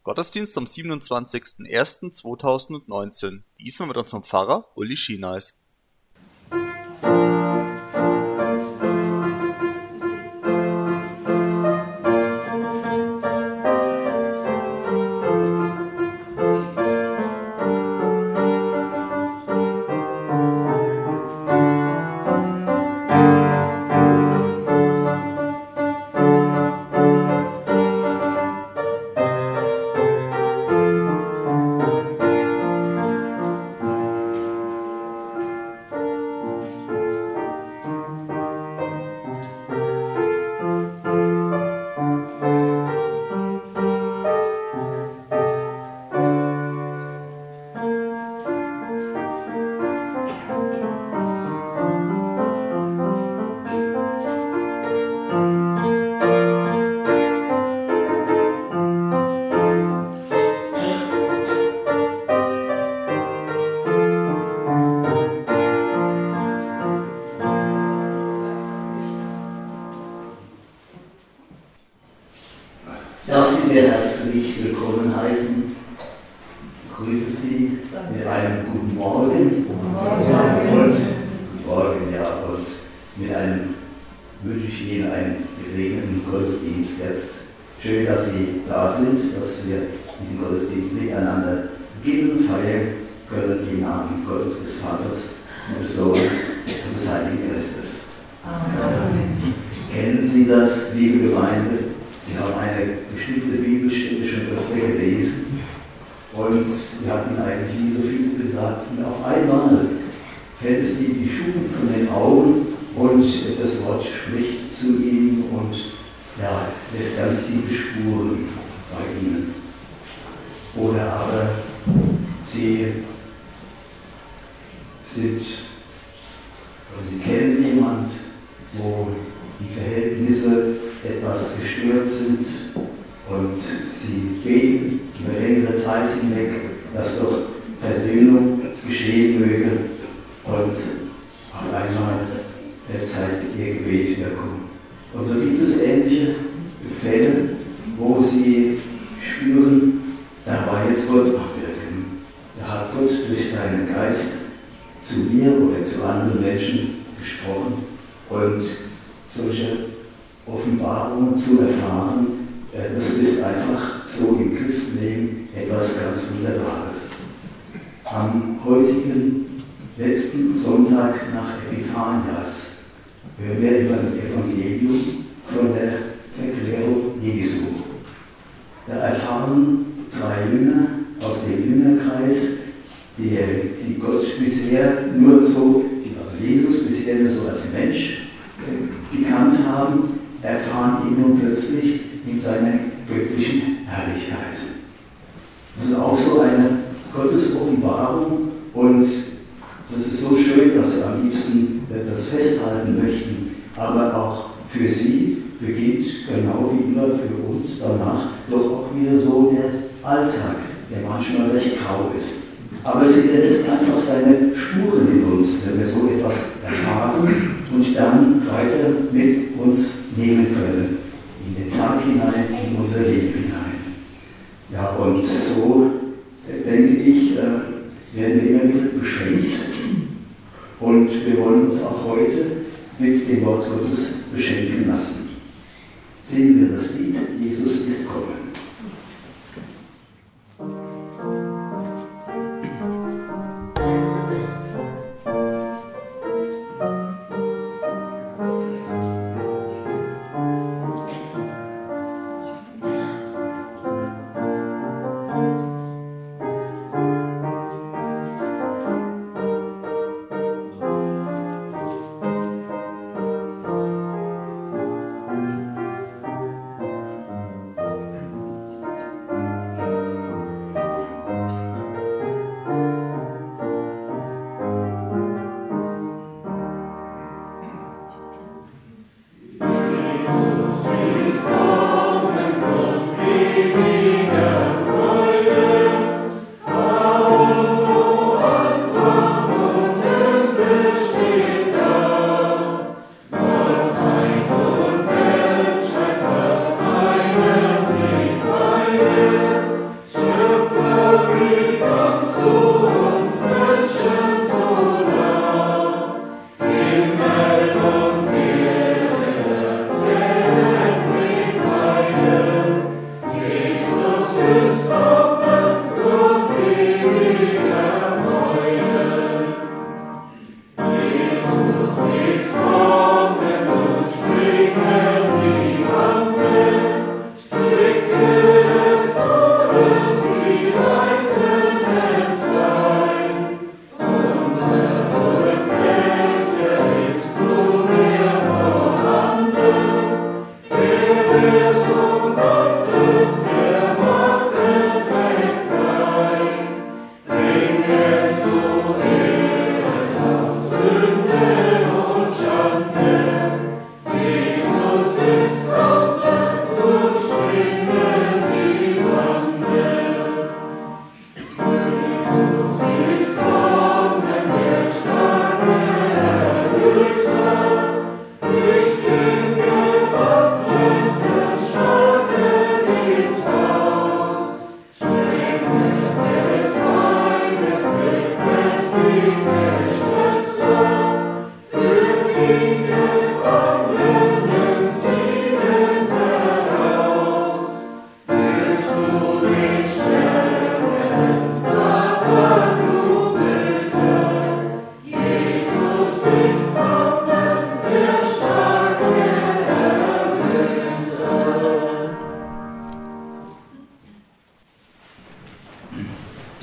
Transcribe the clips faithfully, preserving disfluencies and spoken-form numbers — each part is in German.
Gottesdienst am siebenundzwanzigsten ersten zweitausendneunzehn. Diesmal mit unserem Pfarrer Uli Schieneis. Darf Sie sehr herzlich willkommen heißen. Ich grüße Sie mit einem guten Morgen. Guten Morgen. Und, guten Morgen, ja, und mit einem wünsche ich Ihnen einen gesegneten Gottesdienst jetzt. Schön, dass Sie da sind, dass wir diesen Gottesdienst miteinander beginnen, feiern können im Namen Gottes, des Vaters und des Sohnes und des Heiligen Geistes. Amen. Kennen Sie das, liebe Gemeinde? Sie haben eine bestimmte Bibelstelle schon öfter gelesen und Sie hatten eigentlich nie so viel gesagt. Und auf einmal fällt es Ihnen die Schuhe von den Augen und das Wort spricht zu Ihnen und ja, lässt ganz tiefe Spuren bei Ihnen. Oder aber Sie sind, oder Sie kennen jemanden, wo die Verhältnisse etwas gestört sind und sie beten über längere Zeit hinweg, dass doch Versöhnung geschehen möge und auf einmal zeigt ihr Gebet Wirkung. Und so gibt es ähnliche Fälle, wo sie spüren, da war jetzt Gott am Wirken. Da hat Gott durch seinen Geist zu mir oder zu anderen Menschen gesprochen und solche Offenbarungen zu erfahren, das ist einfach so im Christenleben etwas ganz Wunderbares. Am heutigen letzten Sonntag nach Epiphanias hören wir über das Evangelium von der Verklärung Jesu. Da erfahren drei Jünger aus dem Jüngerkreis, die, die Gott bisher nur so, die also Jesus bisher nur so als Mensch gekannt haben, erfahren ihn nun plötzlich in seiner göttlichen Herrlichkeit. Das ist auch so eine Gottesoffenbarung und das ist so schön, dass sie am liebsten das festhalten möchten, aber auch für sie beginnt, genau wie immer für uns danach, doch auch wieder so der Alltag, der manchmal recht grau ist. Aber sie lässt einfach seine Spuren in uns, wenn wir so etwas erfahren und dann weiter mit uns nehmen können, in den Tag hinein, in unser Leben hinein. Ja, und so äh, denke ich, äh, werden wir immer wieder beschenkt und wir wollen uns auch heute mit dem Wort Gottes beschenken lassen. Singen wir das Lied, Jesus ist kommen.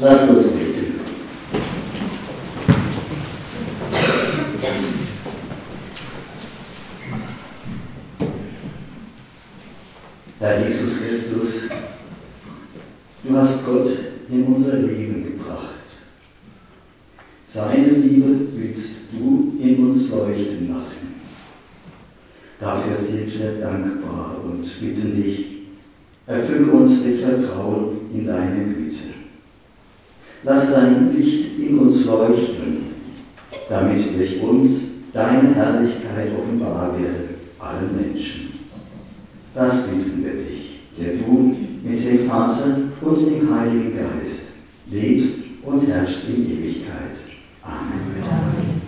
Lasst uns beten. Herr Jesus Christus, du hast Gott in unser Leben gebracht. Seine Liebe willst du in uns leuchten lassen. Dafür sind wir dankbar und bitten dich, erfülle uns mit Vertrauen in deine Güte. Lass dein Licht in uns leuchten, damit durch uns deine Herrlichkeit offenbar werde allen Menschen. Das bitten wir dich, der du mit dem Vater und dem Heiligen Geist lebst und herrschst in Ewigkeit. Amen.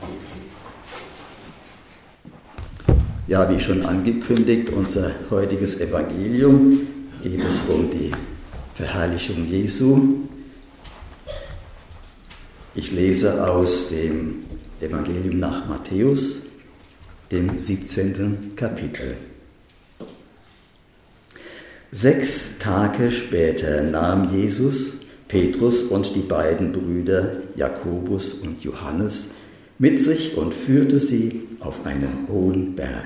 Ja, wie schon angekündigt, unser heutiges Evangelium geht es um die Verherrlichung Jesu. Ich lese aus dem Evangelium nach Matthäus, dem siebzehnten Kapitel. Sechs Tage später nahm Jesus Petrus und die beiden Brüder Jakobus und Johannes mit sich und führte sie auf einen hohen Berg.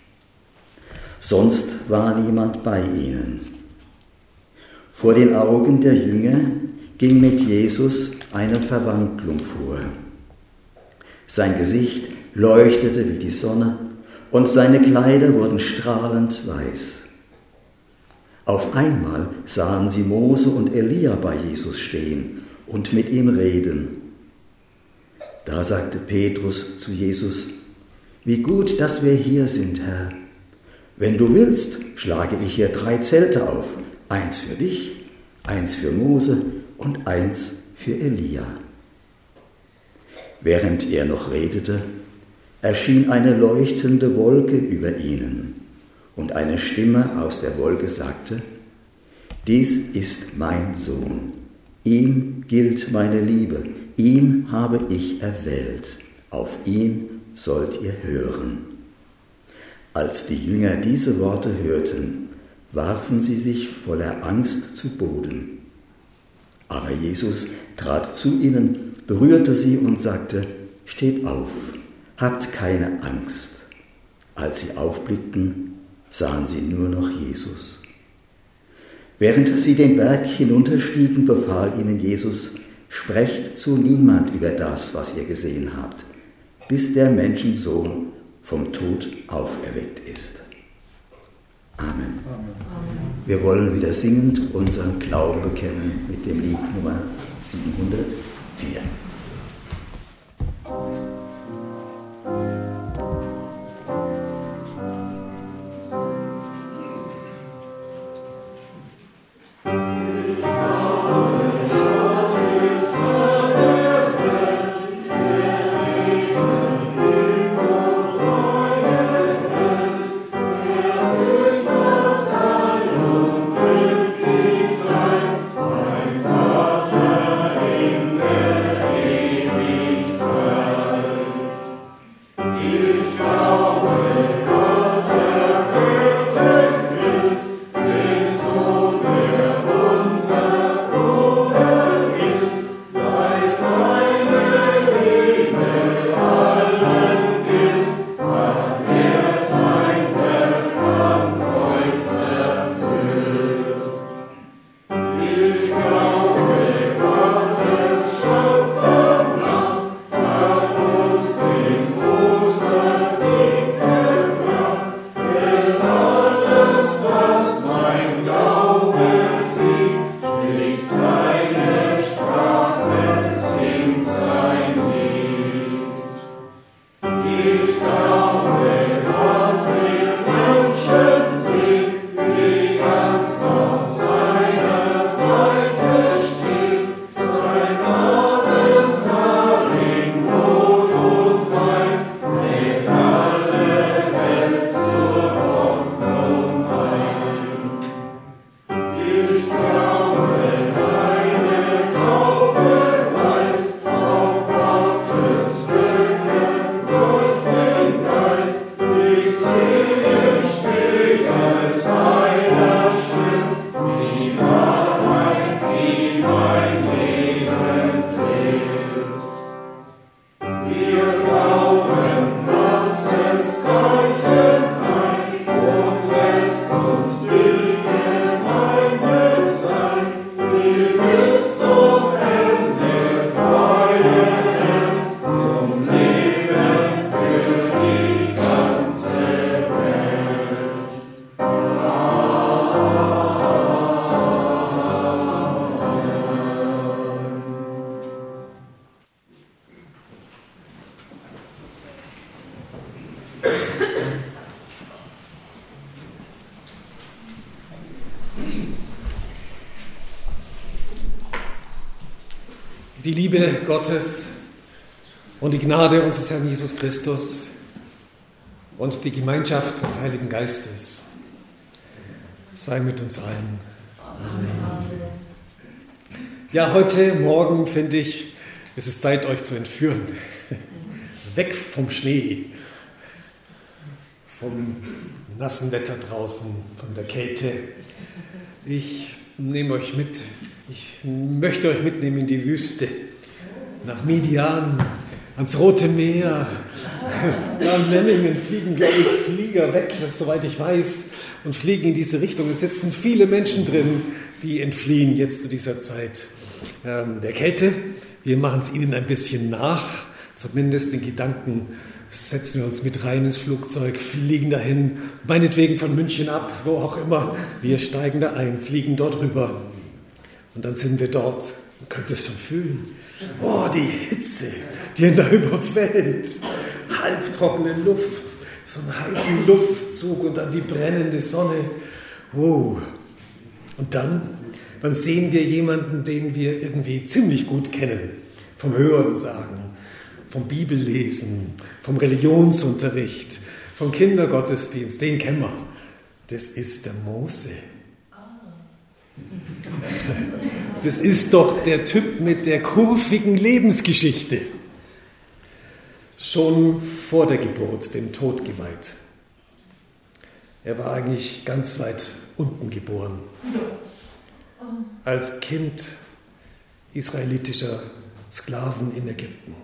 Sonst war niemand bei ihnen. Vor den Augen der Jünger ging mit Jesus eine Verwandlung vor. Sein Gesicht leuchtete wie die Sonne und seine Kleider wurden strahlend weiß. Auf einmal sahen sie Mose und Elia bei Jesus stehen und mit ihm reden. Da sagte Petrus zu Jesus: Wie gut, dass wir hier sind, Herr. Wenn du willst, schlage ich hier drei Zelte auf, eins für dich, eins für Mose und eins für Elia. Während er noch redete, erschien eine leuchtende Wolke über ihnen. Und eine Stimme aus der Wolke sagte: Dies ist mein Sohn, ihm gilt meine Liebe, ihn habe ich erwählt, auf ihn sollt ihr hören. Als die Jünger diese Worte hörten, warfen sie sich voller Angst zu Boden. Aber Jesus trat zu ihnen, berührte sie und sagte: Steht auf, habt keine Angst. Als sie aufblickten, sahen sie nur noch Jesus. Während sie den Berg hinunterstiegen, befahl ihnen Jesus: Sprecht zu niemand über das, was ihr gesehen habt, bis der Menschensohn vom Tod auferweckt ist. Amen. Amen. Wir wollen wieder singend unseren Glauben bekennen mit dem Lied Nummer siebenhundertvier. Mein Vater in der Die Liebe Gottes und die Gnade unseres Herrn Jesus Christus und die Gemeinschaft des Heiligen Geistes sei mit uns allen. Amen. Ja, heute Morgen finde ich, es ist Zeit, euch zu entführen. Weg vom Schnee, vom nassen Wetter draußen, von der Kälte. Ich nehme euch mit. Ich möchte euch mitnehmen in die Wüste, nach Midian, ans Rote Meer. Da in Memmingen fliegen, glaube ich, Flieger weg, soweit ich weiß, und fliegen in diese Richtung. Es sitzen viele Menschen drin, die entfliehen jetzt zu dieser Zeit ähm, der Kälte. Wir machen es ihnen ein bisschen nach, zumindest in Gedanken. Setzen wir uns mit rein ins Flugzeug, fliegen dahin, meinetwegen von München ab, wo auch immer. Wir steigen da ein, fliegen dort rüber. Und dann sind wir dort. Man könnte es schon fühlen. Oh, die Hitze, die ihn da überfällt. Halbtrockene Luft, so einen heißen Luftzug und dann die brennende Sonne. Wow. Und dann, dann sehen wir jemanden, den wir irgendwie ziemlich gut kennen. Vom Hören sagen, vom Bibellesen, vom Religionsunterricht, vom Kindergottesdienst. Den kennen wir. Das ist der Mose. Das ist doch der Typ mit der kurvigen Lebensgeschichte. Schon vor der Geburt dem Tod geweiht. Er war eigentlich ganz weit unten geboren. Als Kind israelitischer Sklaven in Ägypten.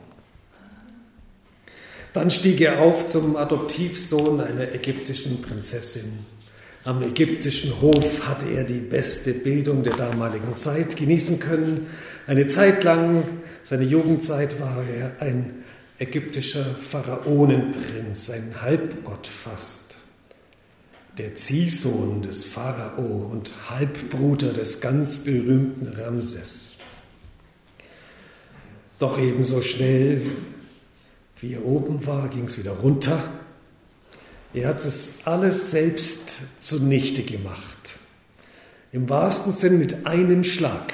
Dann stieg er auf zum Adoptivsohn einer ägyptischen Prinzessin. Am ägyptischen Hof hatte er die beste Bildung der damaligen Zeit genießen können. Eine Zeit lang, seine Jugendzeit, war er ein ägyptischer Pharaonenprinz, ein Halbgott fast. Der Ziehsohn des Pharao und Halbbruder des ganz berühmten Ramses. Doch ebenso schnell, wie er oben war, ging es wieder runter. Er hat es alles selbst zunichte gemacht. Im wahrsten Sinn mit einem Schlag.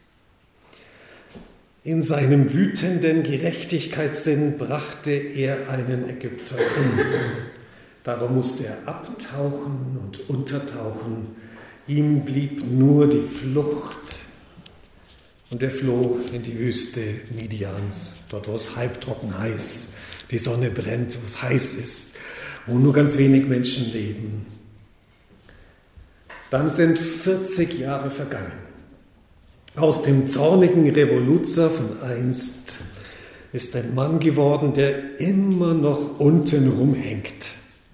In seinem wütenden Gerechtigkeitssinn brachte er einen Ägypter um. Dabei musste er abtauchen und untertauchen. Ihm blieb nur die Flucht. Und er floh in die Wüste Midians, dort wo es halbtrocken heiß, die Sonne brennt, wo es heiß ist, wo nur ganz wenig Menschen leben. Dann sind vierzig Jahre vergangen. Aus dem zornigen Revoluzer von einst ist ein Mann geworden, der immer noch unten rumhängt.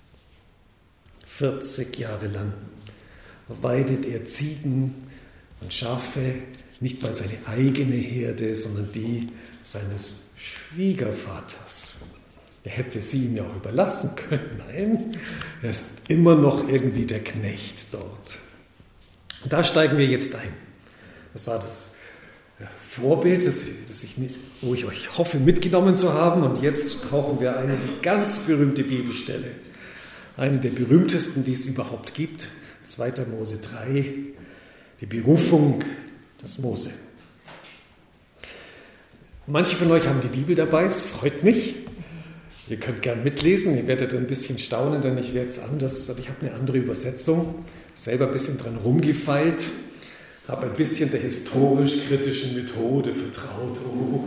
vierzig Jahre lang weidet er Ziegen und Schafe, nicht mal seine eigene Herde, sondern die seines Schwiegervaters. Er hätte sie ihm ja auch überlassen können. Nein, er ist immer noch irgendwie der Knecht dort. Und da steigen wir jetzt ein. Das war das Vorbild, das, das ich mit, wo ich euch hoffe, mitgenommen zu haben. Und jetzt tauchen wir ein in die ganz berühmte Bibelstelle. Eine der berühmtesten, die es überhaupt gibt. zweiter Mose drei, die Berufung des Mose. Manche von euch haben die Bibel dabei, es freut mich. Ihr könnt gern mitlesen, ihr werdet ein bisschen staunen, denn ich werde es anders, ich habe eine andere Übersetzung, selber ein bisschen dran rumgefeilt, habe ein bisschen der historisch-kritischen Methode vertraut. Oh.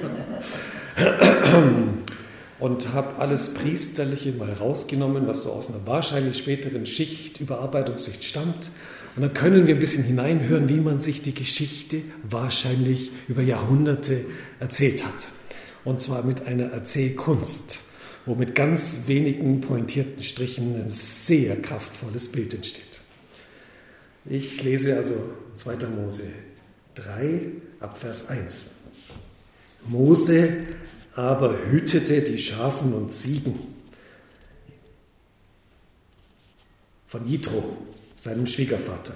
Und habe alles Priesterliche mal rausgenommen, was so aus einer wahrscheinlich späteren Schicht, Überarbeitungsschicht stammt. Und dann können wir ein bisschen hineinhören, wie man sich die Geschichte wahrscheinlich über Jahrhunderte erzählt hat. Und zwar mit einer Erzählkunst, wo mit ganz wenigen pointierten Strichen ein sehr kraftvolles Bild entsteht. Ich lese also zweiter Mose drei ab Vers eins. Mose aber hütete die Schafen und Ziegen von Jitro, seinem Schwiegervater.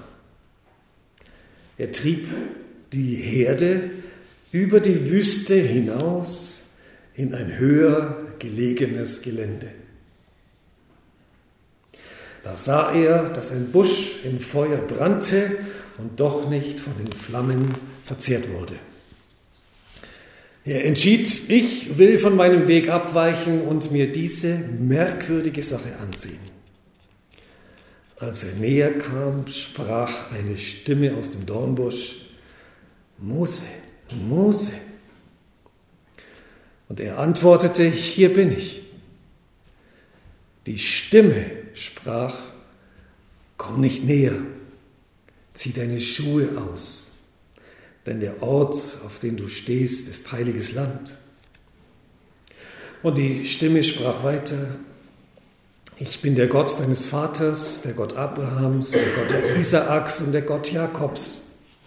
Er trieb die Herde über die Wüste hinaus in ein höher gelegenes Gelände. Da sah er, dass ein Busch im Feuer brannte und doch nicht von den Flammen verzehrt wurde. Er entschied, ich will von meinem Weg abweichen und mir diese merkwürdige Sache ansehen. Als er näher kam, sprach eine Stimme aus dem Dornbusch: Mose, Mose. Und er antwortete: Hier bin ich. Die Stimme sprach: Komm nicht näher, zieh deine Schuhe aus, denn der Ort, auf den du stehst, ist heiliges Land. Und die Stimme sprach weiter: Ich bin der Gott deines Vaters, der Gott Abrahams, der Gott Isaaks und der Gott Jakobs.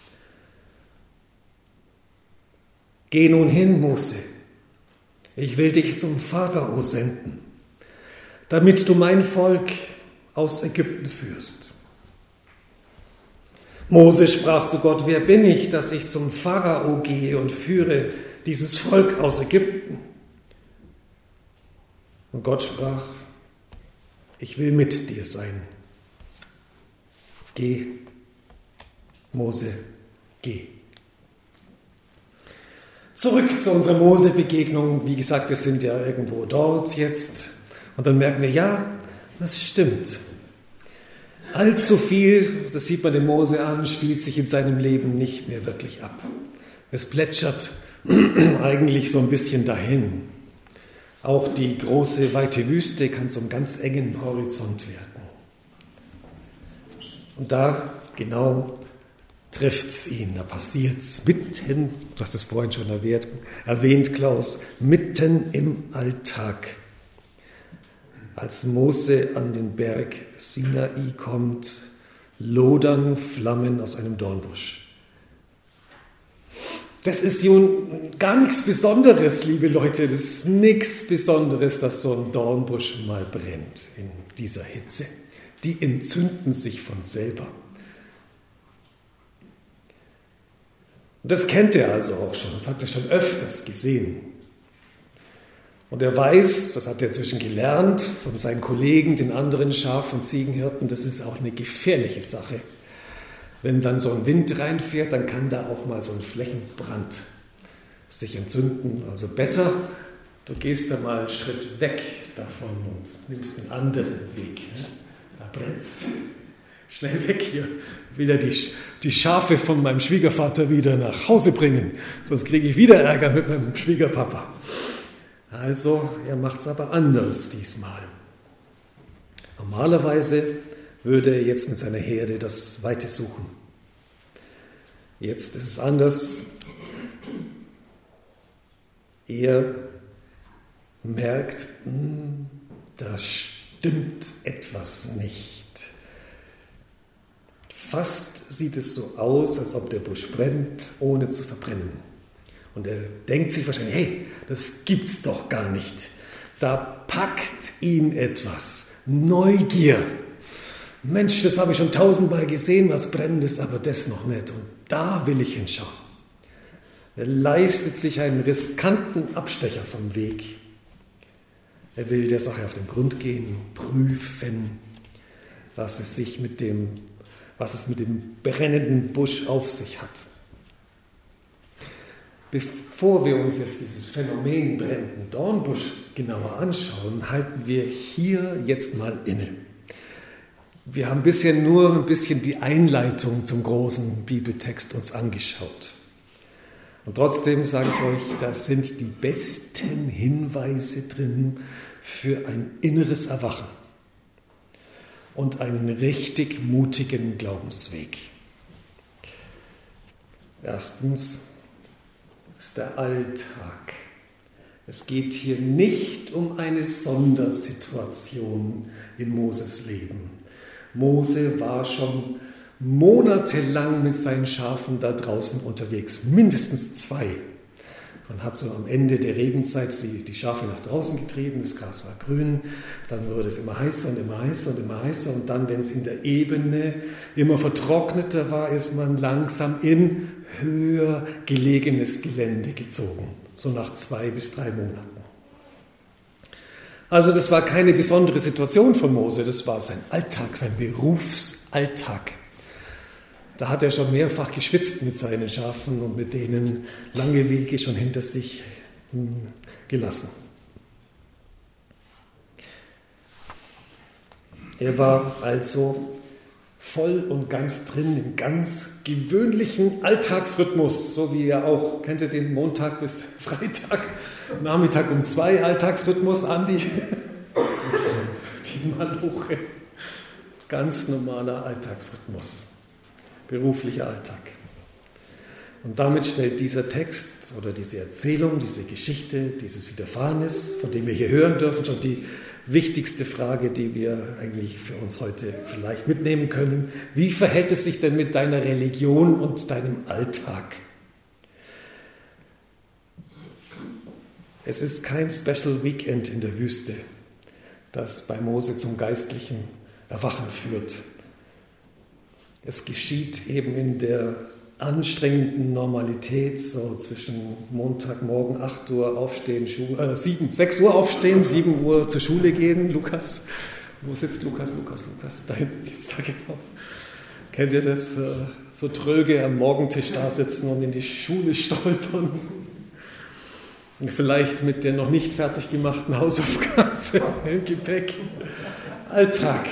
Geh nun hin, Mose, ich will dich zum Pharao senden, damit du mein Volk aus Ägypten führst. Mose sprach zu Gott: Wer bin ich, dass ich zum Pharao gehe und führe dieses Volk aus Ägypten? Und Gott sprach: Ich will mit dir sein. Geh, Mose, geh. Zurück zu unserer Mose-Begegnung. Wie gesagt, wir sind ja irgendwo dort jetzt. Und dann merken wir, ja, das stimmt. Allzu viel, das sieht man dem Mose an, spielt sich in seinem Leben nicht mehr wirklich ab. Es plätschert eigentlich so ein bisschen dahin. Auch die große, weite Wüste kann zum ganz engen Horizont werden. Und da genau trifft es ihn, da passiert es mitten, du hast es vorhin schon erwähnt, erwähnt, Klaus, mitten im Alltag. Als Mose an den Berg Sinai kommt, lodern Flammen aus einem Dornbusch. Das ist nun gar nichts Besonderes, liebe Leute, das ist nichts Besonderes, dass so ein Dornbusch mal brennt in dieser Hitze. Die entzünden sich von selber. Das kennt er also auch schon, das hat er schon öfters gesehen. Und er weiß, das hat er inzwischen gelernt von seinen Kollegen, den anderen Schaf- und Ziegenhirten, das ist auch eine gefährliche Sache. Wenn dann so ein Wind reinfährt, dann kann da auch mal so ein Flächenbrand sich entzünden. Also besser, du gehst da mal einen Schritt weg davon und nimmst einen anderen Weg. Da brennt's. Schnell weg hier. Will er die, die Schafe von meinem Schwiegervater wieder nach Hause bringen, sonst kriege ich wieder Ärger mit meinem Schwiegerpapa. Also, er macht es aber anders diesmal. Normalerweise würde er jetzt mit seiner Herde das Weite suchen. Jetzt ist es anders. Er merkt, da stimmt etwas nicht. Fast sieht es so aus, als ob der Busch brennt, ohne zu verbrennen. Und er denkt sich wahrscheinlich, hey, das gibt's doch gar nicht. Da packt ihn etwas. Neugier. Mensch, das habe ich schon tausendmal gesehen, was Brennendes, aber das noch nicht. Und da will ich hinschauen. Er leistet sich einen riskanten Abstecher vom Weg. Er will der Sache auf den Grund gehen, prüfen, was es sich mit dem, was es mit dem brennenden Busch auf sich hat. Bevor wir uns jetzt dieses Phänomen brennenden Dornbusch genauer anschauen, halten wir hier jetzt mal inne. Wir haben bisher nur ein bisschen die Einleitung zum großen Bibeltext uns angeschaut. Und trotzdem sage ich euch, da sind die besten Hinweise drin für ein inneres Erwachen und einen richtig mutigen Glaubensweg. Erstens ist der Alltag. Es geht hier nicht um eine Sondersituation in Moses Leben. Mose war schon monatelang mit seinen Schafen da draußen unterwegs, mindestens zwei. Man hat so am Ende der Regenzeit die, die Schafe nach draußen getrieben, das Gras war grün, dann wurde es immer heißer und immer heißer und immer heißer und dann, wenn es in der Ebene immer vertrockneter war, ist man langsam in höher gelegenes Gelände gezogen, so nach zwei bis drei Monaten. Also das war keine besondere Situation von Mose, das war sein Alltag, sein Berufsalltag. Da hat er schon mehrfach geschwitzt mit seinen Schafen und mit denen lange Wege schon hinter sich gelassen. Er war also voll und ganz drin im ganz gewöhnlichen Alltagsrhythmus, so wie er auch, kennt ihr den Montag bis Freitag, Nachmittag um zwei Alltagsrhythmus, Andi? Die Maloche. Ganz normaler Alltagsrhythmus, beruflicher Alltag. Und damit stellt dieser Text oder diese Erzählung, diese Geschichte, dieses Widerfahrenes, von dem wir hier hören dürfen, schon die wichtigste Frage, die wir eigentlich für uns heute vielleicht mitnehmen können. Wie verhält es sich denn mit deiner Religion und deinem Alltag? Es ist kein Special Weekend in der Wüste, das bei Mose zum geistlichen Erwachen führt. Es geschieht eben in der anstrengenden Normalität, so zwischen Montagmorgen acht Uhr aufstehen, Schu- äh, sieben, sechs Uhr aufstehen, sieben Uhr zur Schule gehen. Lukas, wo sitzt Lukas, Lukas, Lukas? Da hinten jetzt da genau. Kennt ihr das? Äh, so tröge am Morgentisch da sitzen und in die Schule stolpern. Und vielleicht mit der noch nicht fertig gemachten Hausaufgabe im Gepäck. Alltag.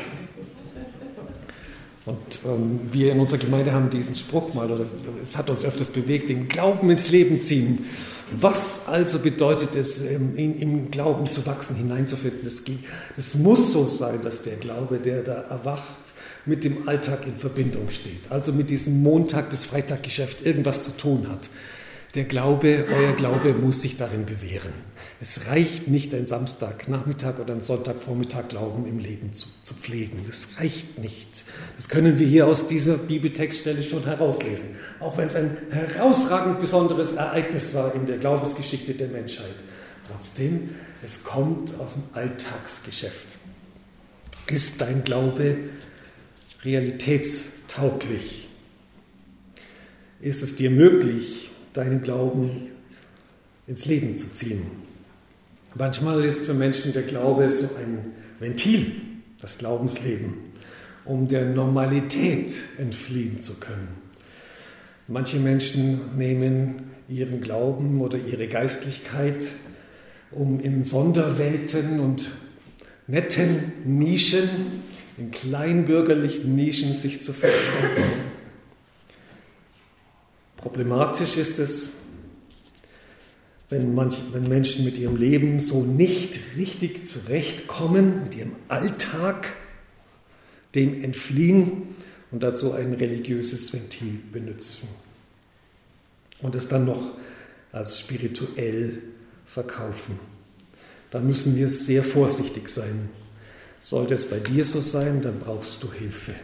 Und ähm, wir in unserer Gemeinde haben diesen Spruch mal, oder es hat uns öfters bewegt, den Glauben ins Leben ziehen. Was also bedeutet es, ähm, in, im Glauben zu wachsen, hineinzufinden? Das, das muss so sein, dass der Glaube, der da erwacht, mit dem Alltag in Verbindung steht. Also mit diesem Montag- bis Freitag-Geschäft irgendwas zu tun hat. Der Glaube, euer Glaube muss sich darin bewähren. Es reicht nicht, ein Samstagnachmittag oder ein Sonntagvormittag Glauben im Leben zu, zu pflegen. Das reicht nicht. Das können wir hier aus dieser Bibeltextstelle schon herauslesen. Auch wenn es ein herausragend besonderes Ereignis war in der Glaubensgeschichte der Menschheit. Trotzdem, es kommt aus dem Alltagsgeschäft. Ist dein Glaube realitätstauglich? Ist es dir möglich, deinen Glauben ins Leben zu ziehen? Manchmal ist für Menschen der Glaube so ein Ventil, das Glaubensleben, um der Normalität entfliehen zu können. Manche Menschen nehmen ihren Glauben oder ihre Geistlichkeit, um in Sonderwelten und netten Nischen, in kleinbürgerlichen Nischen sich zu verstecken. Problematisch ist es, wenn, manch, wenn Menschen mit ihrem Leben so nicht richtig zurechtkommen, mit ihrem Alltag, dem entfliehen und dazu ein religiöses Ventil benutzen und es dann noch als spirituell verkaufen. Da müssen wir sehr vorsichtig sein. Sollte es bei dir so sein, dann brauchst du Hilfe.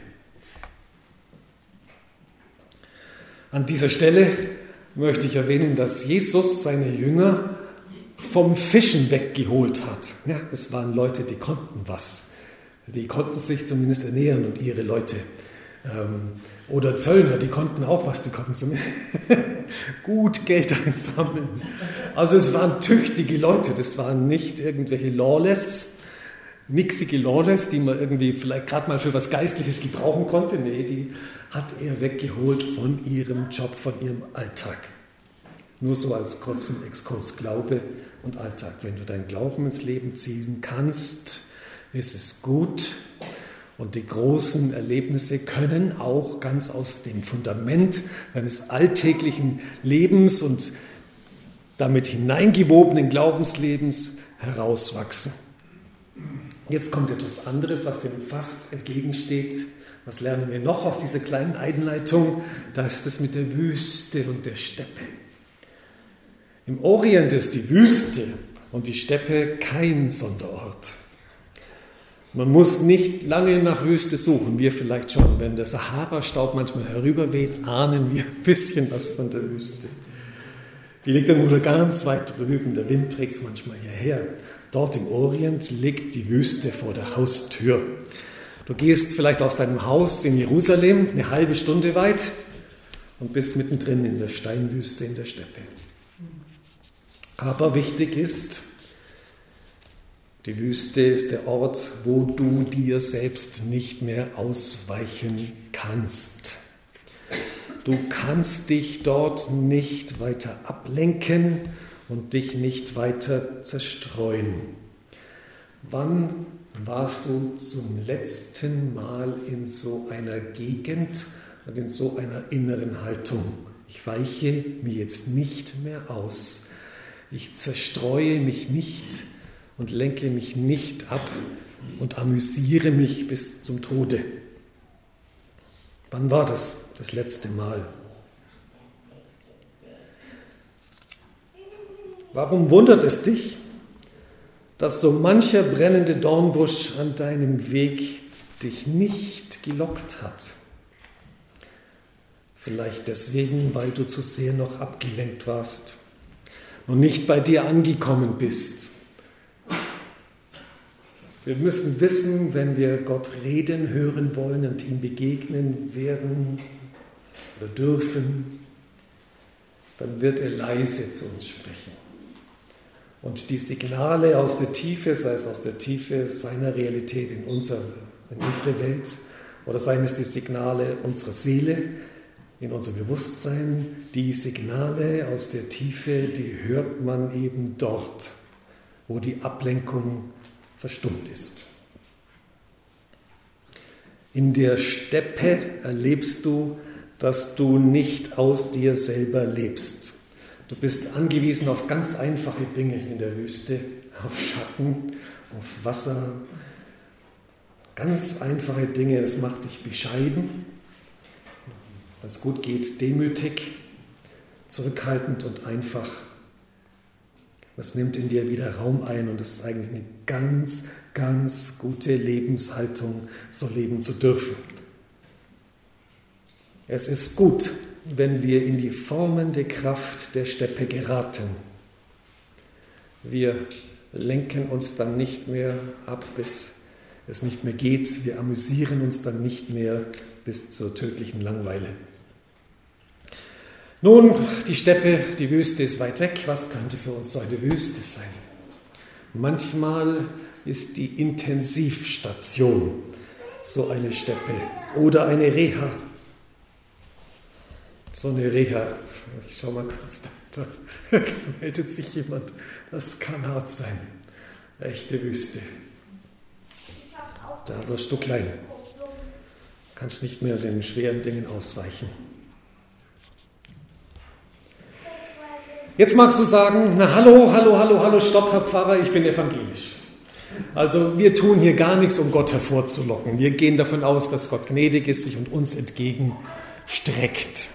An dieser Stelle möchte ich erwähnen, dass Jesus seine Jünger vom Fischen weggeholt hat. Ja, es waren Leute, die konnten was. Die konnten sich zumindest ernähren und ihre Leute. Ähm, oder Zöllner, die konnten auch was. Die konnten zumindest gut Geld einsammeln. Also es waren tüchtige Leute. Das waren nicht irgendwelche Lawless, nixige Lawless, die man irgendwie vielleicht gerade mal für was Geistliches gebrauchen konnte. Nee, die hat er weggeholt von ihrem Job, von ihrem Alltag. Nur so als kurzen Exkurs, Glaube und Alltag. Wenn du deinen Glauben ins Leben ziehen kannst, ist es gut. Und die großen Erlebnisse können auch ganz aus dem Fundament deines alltäglichen Lebens und damit hineingewobenen Glaubenslebens herauswachsen. Jetzt kommt etwas anderes, was dem fast entgegensteht. Was lernen wir noch aus dieser kleinen Einleitung? Da ist es mit der Wüste und der Steppe. Im Orient ist die Wüste und die Steppe kein Sonderort. Man muss nicht lange nach Wüste suchen, wir vielleicht schon. Wenn der Sahara-Staub manchmal herüberweht, ahnen wir ein bisschen was von der Wüste. Die liegt dann nur ganz weit drüben, der Wind trägt es manchmal hierher. Dort im Orient liegt die Wüste vor der Haustür. Du gehst vielleicht aus deinem Haus in Jerusalem eine halbe Stunde weit und bist mittendrin in der Steinwüste in der Steppe. Aber wichtig ist, die Wüste ist der Ort, wo du dir selbst nicht mehr ausweichen kannst. Du kannst dich dort nicht weiter ablenken und dich nicht weiter zerstreuen. Wann warst du zum letzten Mal in so einer Gegend und in so einer inneren Haltung? Ich weiche mir jetzt nicht mehr aus. Ich zerstreue mich nicht und lenke mich nicht ab und amüsiere mich bis zum Tode. Wann war das das letzte Mal? Warum wundert es dich, dass so mancher brennende Dornbusch an deinem Weg dich nicht gelockt hat? Vielleicht deswegen, weil du zu sehr noch abgelenkt warst und nicht bei dir angekommen bist. Wir müssen wissen, wenn wir Gott reden hören wollen und ihm begegnen werden oder dürfen, dann wird er leise zu uns sprechen. Und die Signale aus der Tiefe, sei es aus der Tiefe seiner Realität in, unser, in unsere Welt, oder seien es die Signale unserer Seele, in unser Bewusstsein, die Signale aus der Tiefe, die hört man eben dort, wo die Ablenkung verstummt ist. In der Steppe erlebst du, dass du nicht aus dir selber lebst. Du bist angewiesen auf ganz einfache Dinge in der Wüste, auf Schatten, auf Wasser. Ganz einfache Dinge, das macht dich bescheiden, wenn es gut geht, demütig, zurückhaltend und einfach. Das nimmt in dir wieder Raum ein und das ist eigentlich eine ganz, ganz gute Lebenshaltung, so leben zu dürfen. Es ist gut, wenn wir in die formende Kraft der Steppe geraten. Wir lenken uns dann nicht mehr ab, bis es nicht mehr geht. Wir amüsieren uns dann nicht mehr bis zur tödlichen Langeweile. Nun, die Steppe, die Wüste ist weit weg. Was könnte für uns so eine Wüste sein? Manchmal ist die Intensivstation so eine Steppe oder eine Reha. So eine Reha. Ich schau mal kurz, da, da meldet sich jemand. Das kann hart sein. Echte Wüste. Da wirst du klein. Kannst nicht mehr den schweren Dingen ausweichen. Jetzt magst du sagen, na hallo, hallo, hallo, hallo, stopp, Herr Pfarrer, ich bin evangelisch. Also wir tun hier gar nichts, um Gott hervorzulocken. Wir gehen davon aus, dass Gott gnädig ist, sich und uns entgegenstreckt.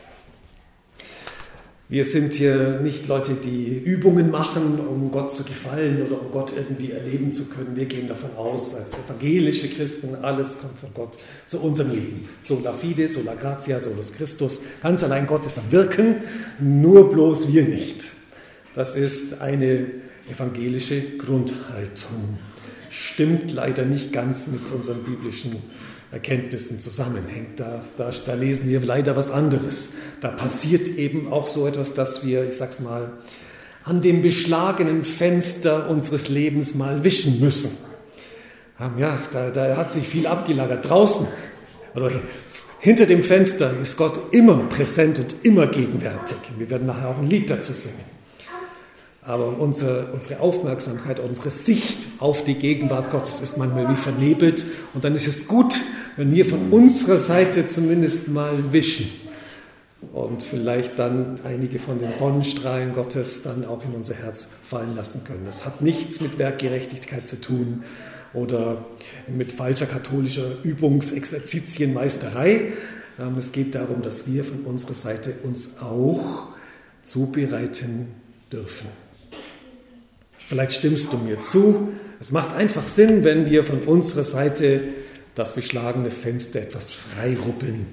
Wir sind hier nicht Leute, die Übungen machen, um Gott zu gefallen oder um Gott irgendwie erleben zu können. Wir gehen davon aus, als evangelische Christen, alles kommt von Gott zu unserem Leben. Sola fide, sola gratia, solus Christus. Ganz allein Gott ist am Wirken, nur bloß wir nicht. Das ist eine evangelische Grundhaltung. Stimmt leider nicht ganz mit unseren biblischen Erkenntnissen zusammenhängt. Da, da, da lesen wir leider was anderes. Da passiert eben auch so etwas, dass wir, ich sag's mal, an dem beschlagenen Fenster unseres Lebens mal wischen müssen. Ja, da, da hat sich viel abgelagert. Draußen oder hinter dem Fenster ist Gott immer präsent und immer gegenwärtig. Wir werden nachher auch ein Lied dazu singen. Aber unsere, unsere Aufmerksamkeit, unsere Sicht auf die Gegenwart Gottes ist manchmal wie vernebelt. Und dann ist es gut, wenn wir von unserer Seite zumindest mal wischen und vielleicht dann einige von den Sonnenstrahlen Gottes dann auch in unser Herz fallen lassen können. Das hat nichts mit Werkgerechtigkeit zu tun oder mit falscher katholischer Übungsexerzitienmeisterei. Es geht darum, dass wir von unserer Seite uns auch zubereiten dürfen. Vielleicht stimmst du mir zu. Es macht einfach Sinn, wenn wir von unserer Seite das beschlagene Fenster etwas freiruppeln.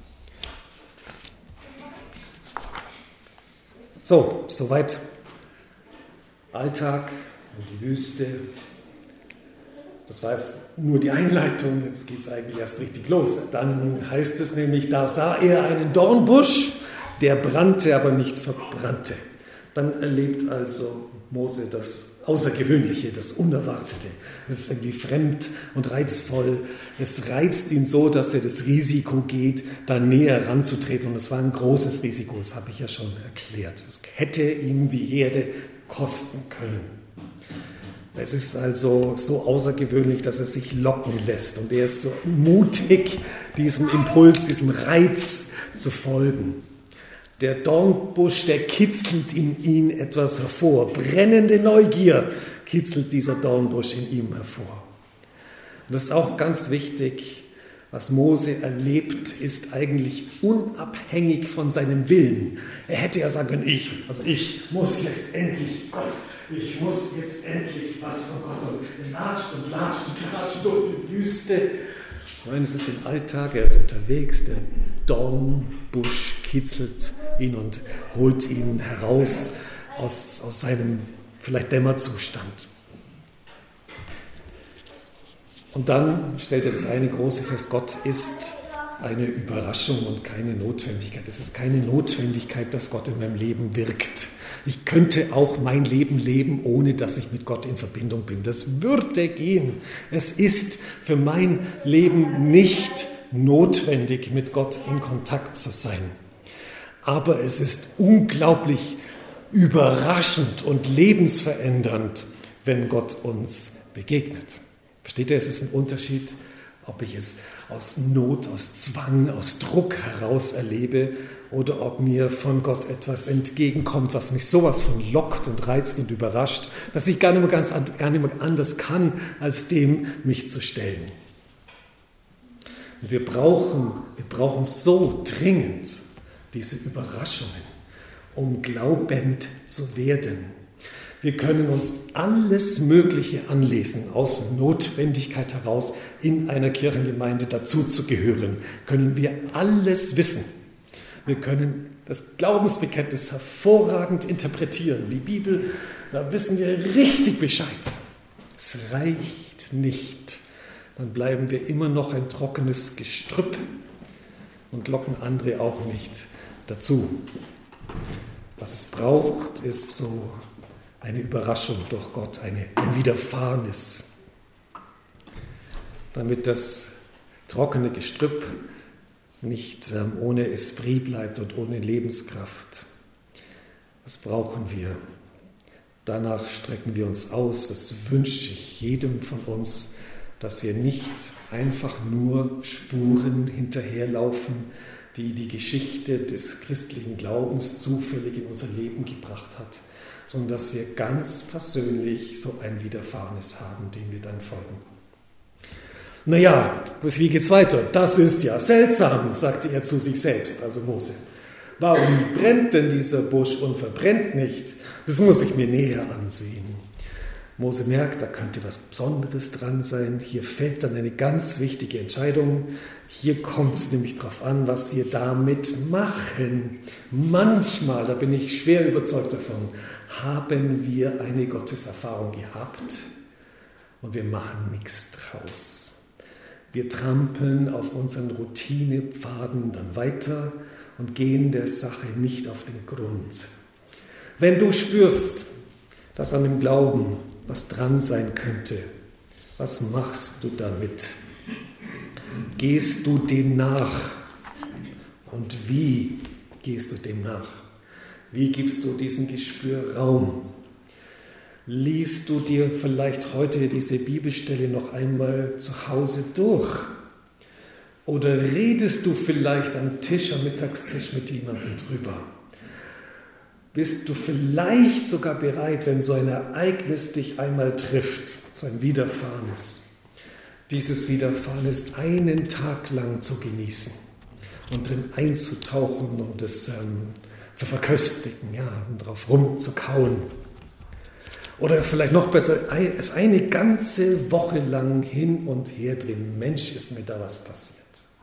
So, soweit Alltag und die Wüste. Das war jetzt nur die Einleitung, jetzt geht es eigentlich erst richtig los. Dann heißt es nämlich, da sah er einen Dornbusch, der brannte, aber nicht verbrannte. Dann erlebt also Mose das Außergewöhnliche, das Unerwartete. Es ist irgendwie fremd und reizvoll. Es reizt ihn so, dass er das Risiko geht, da näher ranzutreten. Und es war ein großes Risiko, das habe ich ja schon erklärt. Es hätte ihm die Erde kosten können. Es ist also so außergewöhnlich, dass er sich locken lässt. Und er ist so mutig, diesem Impuls, diesem Reiz zu folgen. Der Dornbusch, der kitzelt in ihn etwas hervor. Brennende Neugier kitzelt dieser Dornbusch in ihm hervor. Und das ist auch ganz wichtig, was Mose erlebt, ist eigentlich unabhängig von seinem Willen. Er hätte ja sagen können, ich, also ich muss jetzt endlich Gott, ich muss jetzt endlich was von Gott. Und er latscht und latscht und latscht durch die Wüste. Nein, es ist im Alltag, er ist unterwegs, der Dornbusch kitzelt ihn und holt ihn heraus aus, aus seinem vielleicht Dämmerzustand. Und dann stellt er das eine große fest, Gott ist eine Überraschung und keine Notwendigkeit. Es ist keine Notwendigkeit, dass Gott in meinem Leben wirkt. Ich könnte auch mein Leben leben, ohne dass ich mit Gott in Verbindung bin. Das würde gehen. Es ist für mein Leben nicht notwendig, mit Gott in Kontakt zu sein. Aber es ist unglaublich überraschend und lebensverändernd, wenn Gott uns begegnet. Versteht ihr, es ist ein Unterschied, ob ich es aus Not, aus Zwang, aus Druck heraus erlebe oder ob mir von Gott etwas entgegenkommt, was mich sowas von lockt und reizt und überrascht, dass ich gar nicht mehr, ganz, gar nicht mehr anders kann, als dem mich zu stellen. Und wir brauchen, wir brauchen so dringend diese Überraschungen, um glaubend zu werden. Wir können uns alles Mögliche anlesen, aus Notwendigkeit heraus in einer Kirchengemeinde dazuzugehören. Können wir alles wissen. Wir können das Glaubensbekenntnis hervorragend interpretieren. Die Bibel, da wissen wir richtig Bescheid. Es reicht nicht. Dann bleiben wir immer noch ein trockenes Gestrüpp und locken andere auch nicht dazu. Was es braucht, ist so eine Überraschung durch Gott, eine, ein Widerfahrenes, damit das trockene Gestrüpp nicht ähm, ohne Esprit bleibt und ohne Lebenskraft. Was brauchen wir? Danach strecken wir uns aus, das wünsche ich jedem von uns, dass wir nicht einfach nur Spuren hinterherlaufen, die die Geschichte des christlichen Glaubens zufällig in unser Leben gebracht hat, sondern dass wir ganz persönlich so ein Widerfahrenes haben, dem wir dann folgen. Naja, wie geht's weiter? Das ist ja seltsam, sagte er zu sich selbst, also Mose. Warum brennt denn dieser Busch und verbrennt nicht? Das muss ich mir näher ansehen. Mose merkt, da könnte was Besonderes dran sein. Hier fällt dann eine ganz wichtige Entscheidung. Hier kommt es nämlich darauf an, was wir damit machen. Manchmal, da bin ich schwer überzeugt davon, haben wir eine Gotteserfahrung gehabt und wir machen nichts draus. Wir trampeln auf unseren Routinepfaden dann weiter und gehen der Sache nicht auf den Grund. Wenn du spürst, dass an dem Glauben was dran sein könnte, was machst du damit? Gehst du dem nach? Und wie gehst du dem nach? Wie gibst du diesem Gespür Raum? Liest du dir vielleicht heute diese Bibelstelle noch einmal zu Hause durch? Oder redest du vielleicht am Tisch, am Mittagstisch mit jemandem drüber? Bist du vielleicht sogar bereit, wenn so ein Ereignis dich einmal trifft, so ein Widerfahrenes, dieses Widerfahrenes einen Tag lang zu genießen und drin einzutauchen und es ähm, zu verköstigen, ja, und drauf rumzukauen? Oder vielleicht noch besser, es eine ganze Woche lang hin und her drehen. Mensch, ist mir da was passiert.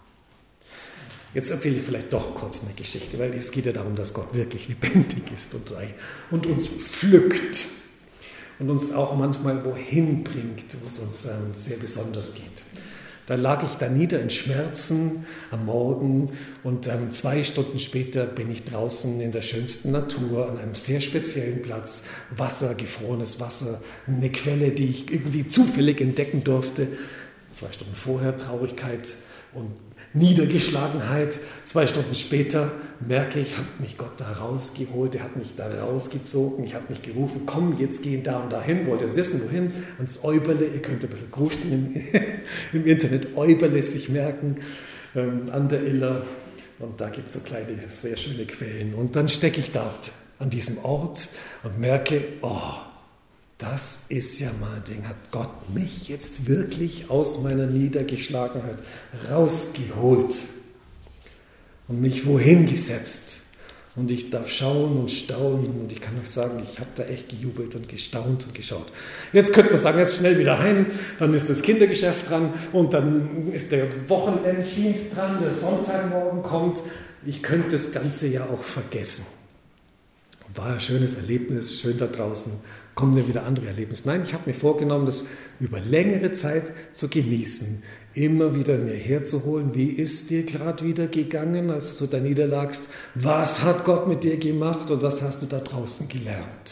Jetzt erzähle ich vielleicht doch kurz eine Geschichte, weil es geht ja darum, dass Gott wirklich lebendig ist und, und uns pflückt und uns auch manchmal wohin bringt, wo es uns ähm, sehr besonders geht. Da lag ich da nieder in Schmerzen am Morgen und ähm, zwei Stunden später bin ich draußen in der schönsten Natur an einem sehr speziellen Platz. Wasser, gefrorenes Wasser, eine Quelle, die ich irgendwie zufällig entdecken durfte. Zwei Stunden vorher Traurigkeit und Niedergeschlagenheit. Zwei Stunden später merke ich, hat mich Gott da rausgeholt, er hat mich da rausgezogen, ich habe mich gerufen, komm, jetzt gehen da und dahin. Wollt ihr wissen, wohin? Ans Äuberle, ihr könnt ein bisschen kuscheln im, im Internet, Äuberle sich merken, ähm, an der Iller. Und da gibt es so kleine, sehr schöne Quellen. Und dann stecke ich dort an diesem Ort und merke, oh, das ist ja mal ein Ding, hat Gott mich jetzt wirklich aus meiner Niedergeschlagenheit rausgeholt und mich wohin gesetzt. Und ich darf schauen und staunen und ich kann euch sagen, ich habe da echt gejubelt und gestaunt und geschaut. Jetzt könnte man sagen, jetzt schnell wieder heim, dann ist das Kindergeschäft dran und dann ist der Wochenenddienst dran, der Sonntagmorgen kommt. Ich könnte das Ganze ja auch vergessen. War ein schönes Erlebnis, schön da draußen. Kommen dann wieder andere Erlebnisse. Nein, ich habe mir vorgenommen, das über längere Zeit zu genießen, immer wieder mir herzuholen, wie ist dir gerade wieder gegangen, als du so da niederlagst, was hat Gott mit dir gemacht und was hast du da draußen gelernt.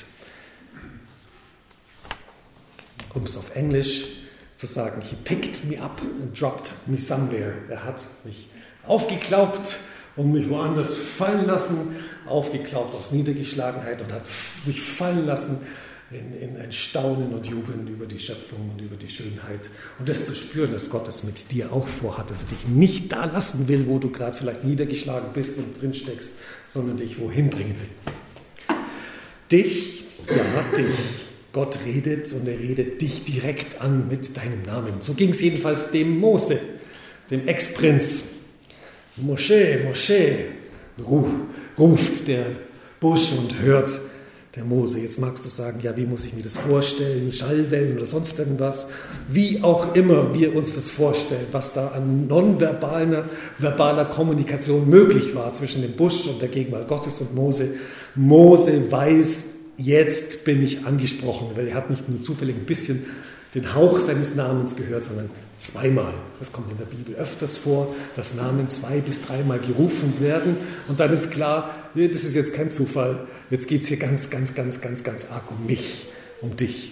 Um es auf Englisch zu sagen, he picked me up and dropped me somewhere. Er hat mich aufgeklaubt und mich woanders fallen lassen, aufgeklaubt aus Niedergeschlagenheit und hat mich fallen lassen In, in ein Staunen und Jubeln über die Schöpfung und über die Schönheit. Und das zu spüren, dass Gott es mit dir auch vorhat, dass er dich nicht da lassen will, wo du gerade vielleicht niedergeschlagen bist und drin steckst, sondern dich wohin bringen will. Dich, ja, dich. Gott redet und er redet dich direkt an mit deinem Namen. So ging es jedenfalls dem Mose, dem Ex-Prinz. Mosche, Mosche, ruft der Busch und hört der Mose. Jetzt magst du sagen, ja, wie muss ich mir das vorstellen? Schallwellen oder sonst irgendwas? Wie auch immer wir uns das vorstellen, was da an nonverbaler verbaler Kommunikation möglich war zwischen dem Busch und der Gegenwart Gottes und Mose. Mose weiß, jetzt bin ich angesprochen, weil er hat nicht nur zufällig ein bisschen den Hauch seines Namens gehört, sondern zweimal. Das kommt in der Bibel öfters vor, dass Namen zwei bis dreimal gerufen werden. Und dann ist klar, das ist jetzt kein Zufall. Jetzt geht es hier ganz, ganz, ganz, ganz, ganz arg um mich, um dich.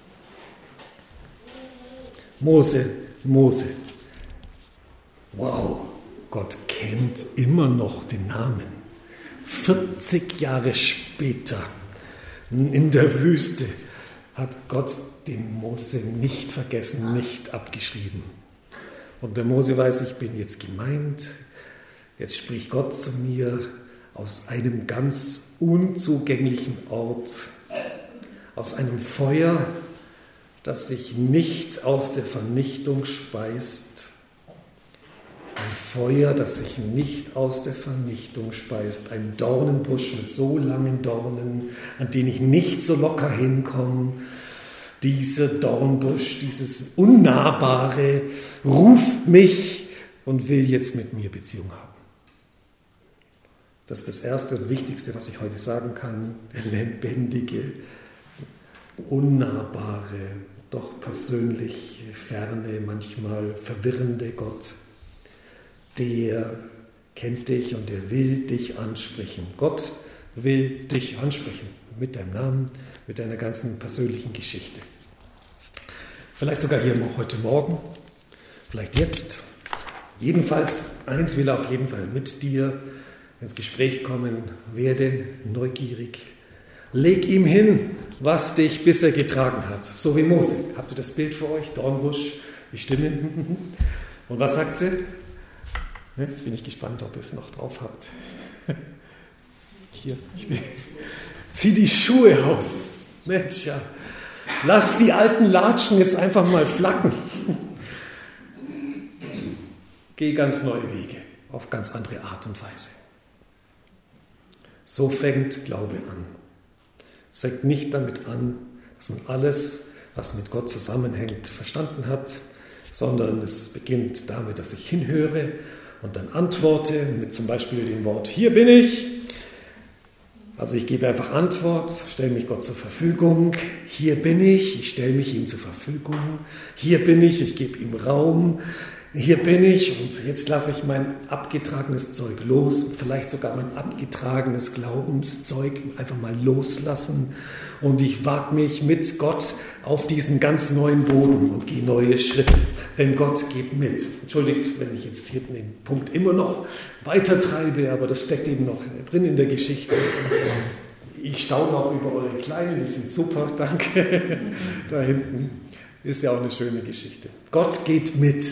Mose, Mose. Wow, Gott kennt immer noch den Namen. vierzig Jahre später, in der Wüste, hat Gott den Mose nicht vergessen, nicht abgeschrieben. Und der Mose weiß, ich bin jetzt gemeint, jetzt spricht Gott zu mir aus einem ganz unzugänglichen Ort, aus einem Feuer, das sich nicht aus der Vernichtung speist. Ein Feuer, das sich nicht aus der Vernichtung speist. Ein Dornenbusch mit so langen Dornen, an den ich nicht so locker hinkomme. Dieser Dornbusch, dieses Unnahbare, ruft mich und will jetzt mit mir Beziehung haben. Das ist das Erste und Wichtigste, was ich heute sagen kann. Der lebendige, unnahbare, doch persönlich ferne, manchmal verwirrende Gott, der kennt dich und der will dich ansprechen. Gott will dich ansprechen mit deinem Namen, mit deiner ganzen persönlichen Geschichte. Vielleicht sogar hier heute Morgen, vielleicht jetzt. Jedenfalls, eins will er auf jeden Fall mit dir ins Gespräch kommen. Werde neugierig. Leg ihm hin, was dich bisher getragen hat. So wie Mose. Habt ihr das Bild vor euch? Dornbusch, die Stimme. Und was sagt sie? Jetzt bin ich gespannt, ob ihr es noch drauf habt. Hier. Zieh die Schuhe aus. Mensch, ja. Lass die alten Latschen jetzt einfach mal flacken. Geh ganz neue Wege, auf ganz andere Art und Weise. So fängt Glaube an. Es fängt nicht damit an, dass man alles, was mit Gott zusammenhängt, verstanden hat, sondern es beginnt damit, dass ich hinhöre und dann antworte mit zum Beispiel dem Wort, hier bin ich. Also ich gebe einfach Antwort, stelle mich Gott zur Verfügung. Hier bin ich, ich stelle mich ihm zur Verfügung. Hier bin ich, ich gebe ihm Raum. hier bin ich und jetzt lasse ich mein abgetragenes Zeug los, vielleicht sogar mein abgetragenes Glaubenszeug einfach mal loslassen und ich wage mich mit Gott auf diesen ganz neuen Boden und gehe neue Schritte, denn Gott geht mit. Entschuldigt, wenn ich jetzt hier den Punkt immer noch weiter treibe, aber das steckt eben noch drin in der Geschichte. Ich staune auch über eure Kleinen, die sind super, danke. Da hinten ist ja auch eine schöne Geschichte. Gott geht mit.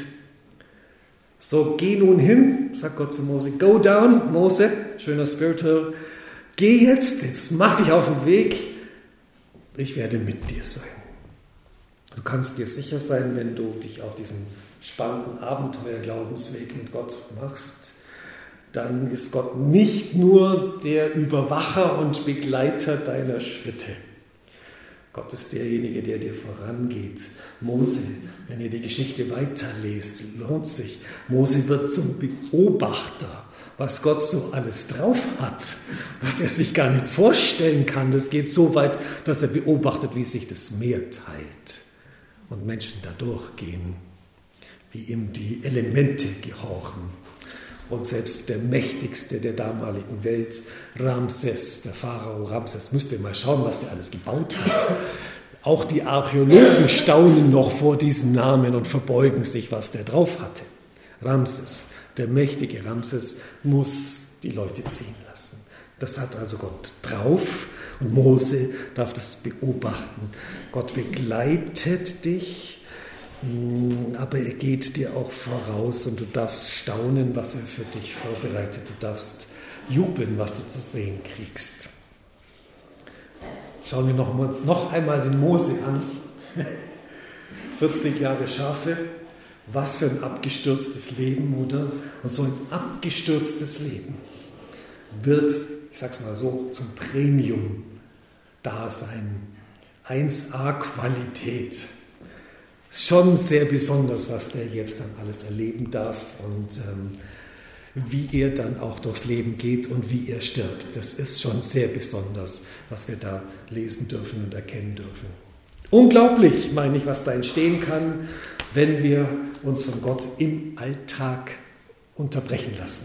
So, geh nun hin, sagt Gott zu Mose, go down, Mose, schöner Spiritual, geh jetzt, jetzt mach dich auf den Weg, ich werde mit dir sein. Du kannst dir sicher sein, wenn du dich auf diesen spannenden Abenteuer-Glaubensweg mit Gott machst, dann ist Gott nicht nur der Überwacher und Begleiter deiner Schritte. Gott ist derjenige, der dir vorangeht. Mose, wenn ihr die Geschichte weiterlest, lohnt sich. Mose wird zum Beobachter, was Gott so alles drauf hat, was er sich gar nicht vorstellen kann. Das geht so weit, dass er beobachtet, wie sich das Meer teilt und Menschen da durchgehen, wie ihm die Elemente gehorchen. Und selbst der mächtigste der damaligen Welt, Ramses, der Pharao Ramses, müsst ihr mal schauen, was der alles gebaut hat. Auch die Archäologen staunen noch vor diesem Namen und verbeugen sich, was der drauf hatte. Ramses, der mächtige Ramses, muss die Leute ziehen lassen. Das hat also Gott drauf und Mose darf das beobachten. Gott begleitet dich, aber er geht dir auch voraus und du darfst staunen, was er für dich vorbereitet. Du darfst jubeln, was du zu sehen kriegst. Schauen wir noch, uns noch einmal den Mose an. vierzig Jahre Schafe, was für ein abgestürztes Leben, oder? Und so ein abgestürztes Leben wird, ich sag's mal so, zum Premium-Dasein. eins A Qualität. Schon sehr besonders, was der jetzt dann alles erleben darf und ähm, wie er dann auch durchs Leben geht und wie er stirbt. Das ist schon sehr besonders, was wir da lesen dürfen und erkennen dürfen. Unglaublich, meine ich, was da entstehen kann, wenn wir uns von Gott im Alltag unterbrechen lassen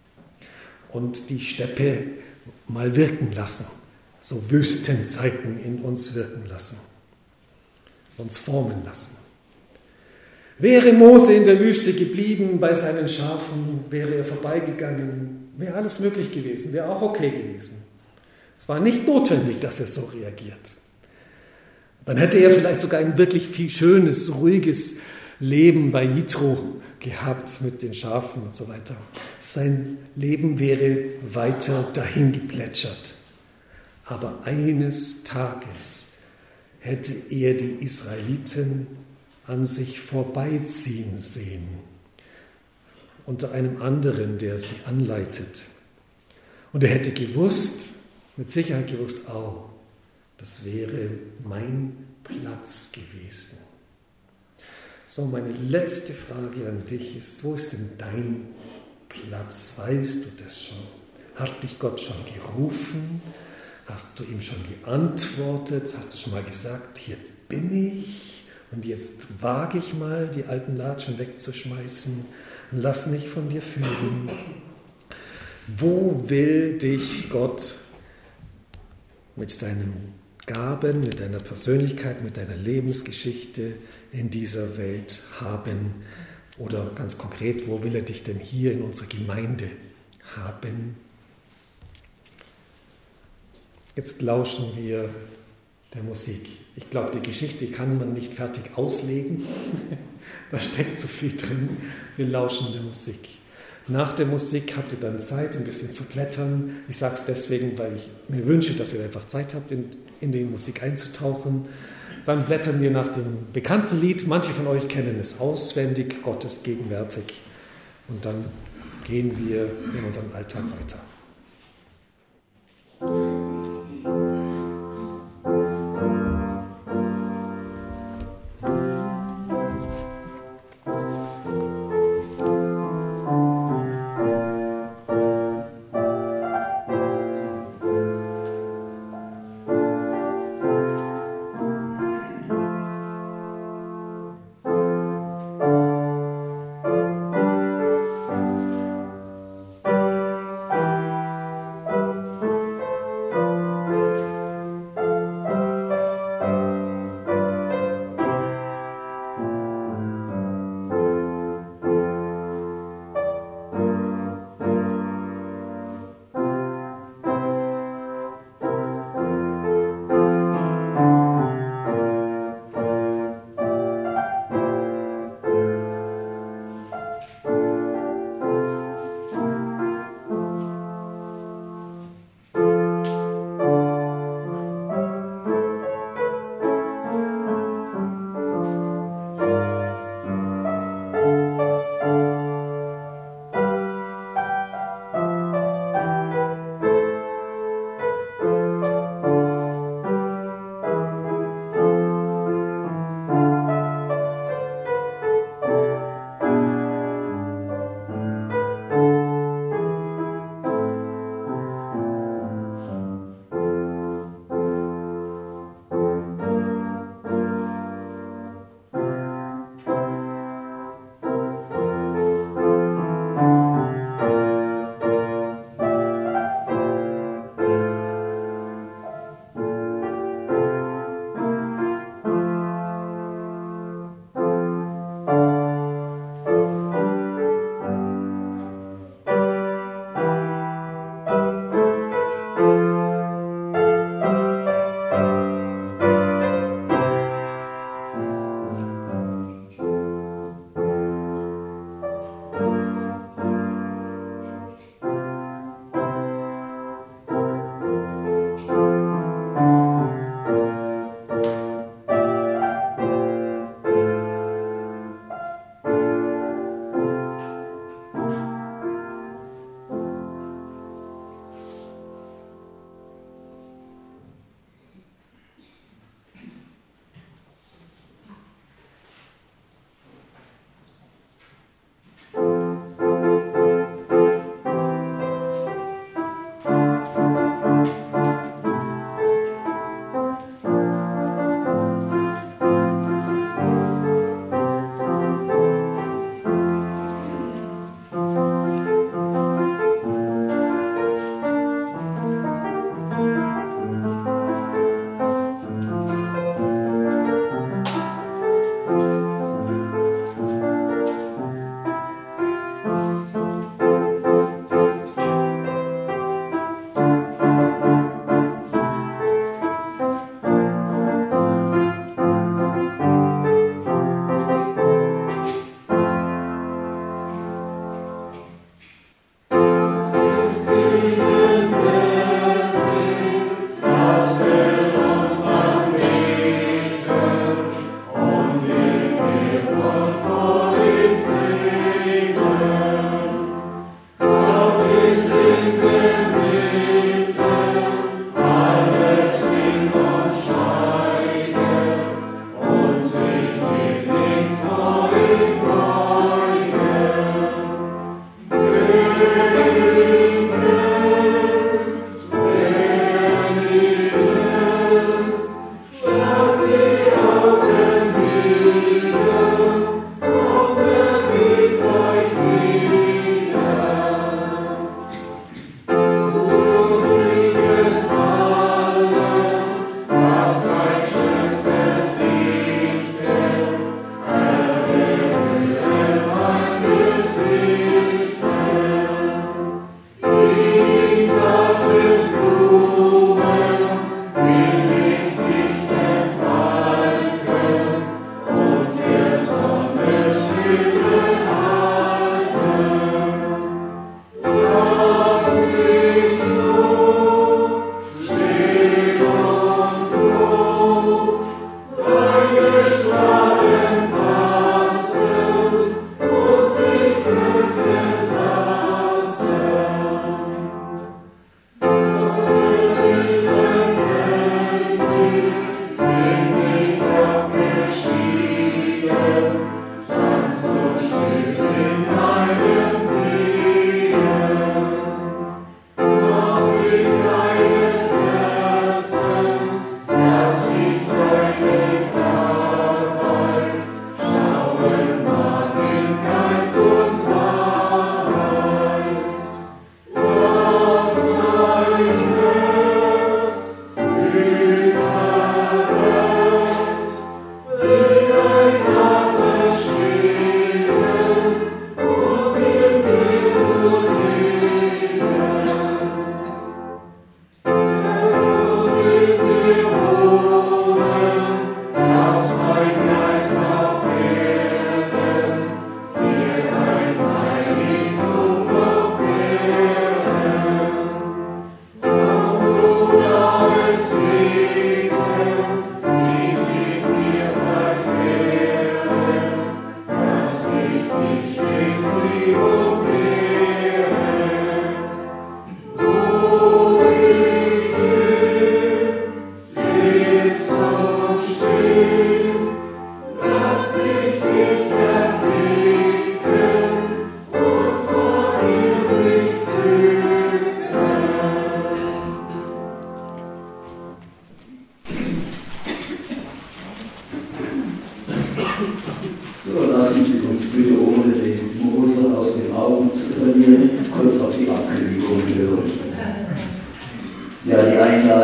und die Steppe mal wirken lassen, so Wüstenzeiten in uns wirken lassen, uns formen lassen. Wäre Mose in der Wüste geblieben bei seinen Schafen, wäre er vorbeigegangen, wäre alles möglich gewesen, wäre auch okay gewesen. Es war nicht notwendig, dass er so reagiert. Dann hätte er vielleicht sogar ein wirklich viel schönes, ruhiges Leben bei Jitro gehabt mit den Schafen und so weiter. Sein Leben wäre weiter dahin geplätschert. Aber eines Tages hätte er die Israeliten an sich vorbeiziehen sehen, unter einem anderen, der sie anleitet. Und er hätte gewusst, mit Sicherheit gewusst, oh, das wäre mein Platz gewesen. So, meine letzte Frage an dich ist, wo ist denn dein Platz? Weißt du das schon? Hat dich Gott schon gerufen? Hast du ihm schon geantwortet? Hast du schon mal gesagt, hier bin ich? Und jetzt wage ich mal, die alten Latschen wegzuschmeißen und lass mich von dir führen. Wo will dich Gott mit deinen Gaben, mit deiner Persönlichkeit, mit deiner Lebensgeschichte in dieser Welt haben? Oder ganz konkret, wo will er dich denn hier in unserer Gemeinde haben? Jetzt lauschen wir der Musik. Ich glaube, die Geschichte kann man nicht fertig auslegen. Da steckt so viel drin. Wir lauschen der Musik. Nach der Musik habt ihr dann Zeit, ein bisschen zu blättern. Ich sage es deswegen, weil ich mir wünsche, dass ihr einfach Zeit habt, in, in die Musik einzutauchen. Dann blättern wir nach dem bekannten Lied. Manche von euch kennen es auswendig, Gott ist gegenwärtig. Und dann gehen wir in unserem Alltag weiter.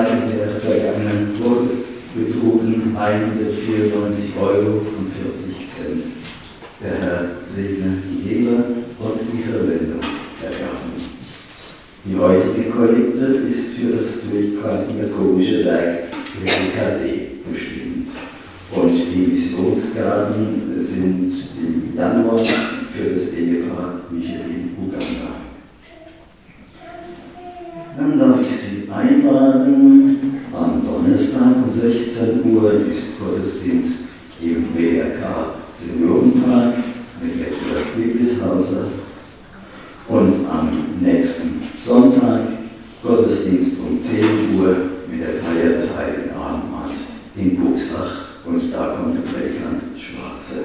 Einlagen der vergangenen Woche betrugen hundertvierundneunzig Euro und vierzig Cent. Der Herr segne die Geber und die Verwendung der Gaben. Die heutige Kollekte ist für das Diakonische Werk der E K D bestimmt. Und die Missionsgaben sind im Januar für das Ehepaar Michael in Uganda. Dann darf ich Sie einladen. Am Donnerstag um sechzehn Uhr ist Gottesdienst im B R K Seniorenpark mit Edward Wiglishauser. Und am nächsten Sonntag Gottesdienst um zehn Uhr mit der Feier des Heiligen Abendmahls in Buxbach. Und da kommt der Predikant Schwarze.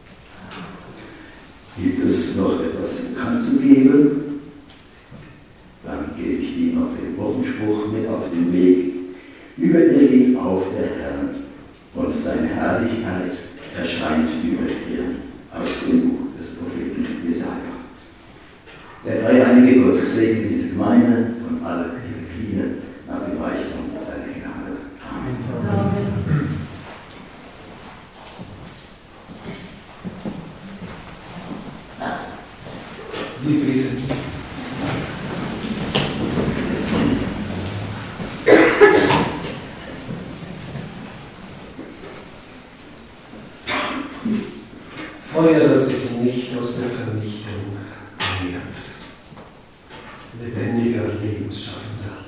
Gibt es noch etwas bekannt zu geben? Dann gebe ich Ihnen noch den Wochenspruch mit auf den Weg. Über dir geht auf der Herr und seine Herrlichkeit erscheint über dir. Aus dem Buch des Propheten Jesaja. Der dreieinige Gott segne diese Gemeinde und alle ihre Glieder nach dem Reichtum seiner Gnade. Amen. Amen. Wir beten. Feuer, das sich nicht aus der Vernichtung ernährt. Lebendiger Lebensschaffender,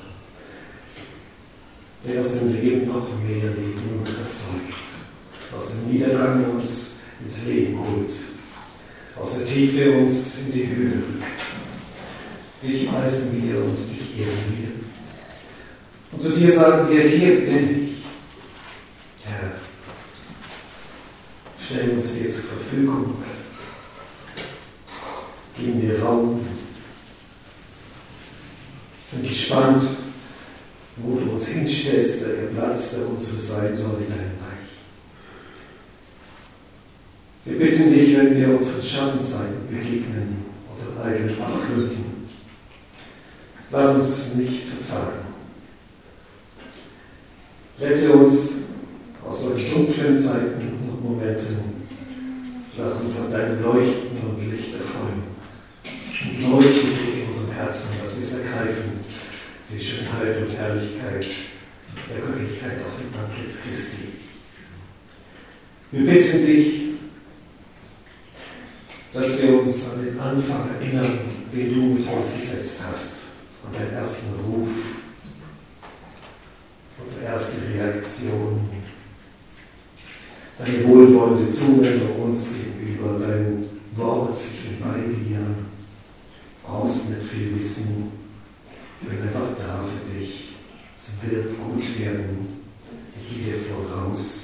der aus dem Leben noch mehr Leben erzeugt, aus dem Niedergang uns ins Leben holt, aus der Tiefe uns in die Höhe rückt. Dich preisen wir und dich ehren wir. Und zu dir sagen wir, hier bin ich, Herr. Stellen uns dir zur Verfügung. Geben dir Raum. Sind gespannt, wo du uns hinstellst, der Platz, der unsere sein soll in deinem Reich. Wir bitten dich, wenn wir unseren Schattenseiten begegnen, unseren eigenen Abgründen, lass uns nicht verzagen. Rette uns aus solchen dunklen Zeiten und Momenten. Lass uns an deinem Leuchten und Licht erfreuen. Und leuchte in unserem Herzen, dass wir es ergreifen, die Schönheit und Herrlichkeit der Göttlichkeit auf dem Antlitz Christi. Wir bitten dich, dass wir uns an den Anfang erinnern, den du mit uns gesetzt hast, an deinen ersten Ruf, unsere erste Reaktion, deine wohlwollende Zuwendung uns gegenüber, dein Wort, ich bin bei dir, brauchst nicht viel Wissen, ich bin einfach da für dich, es wird gut werden, ich gehe dir voraus.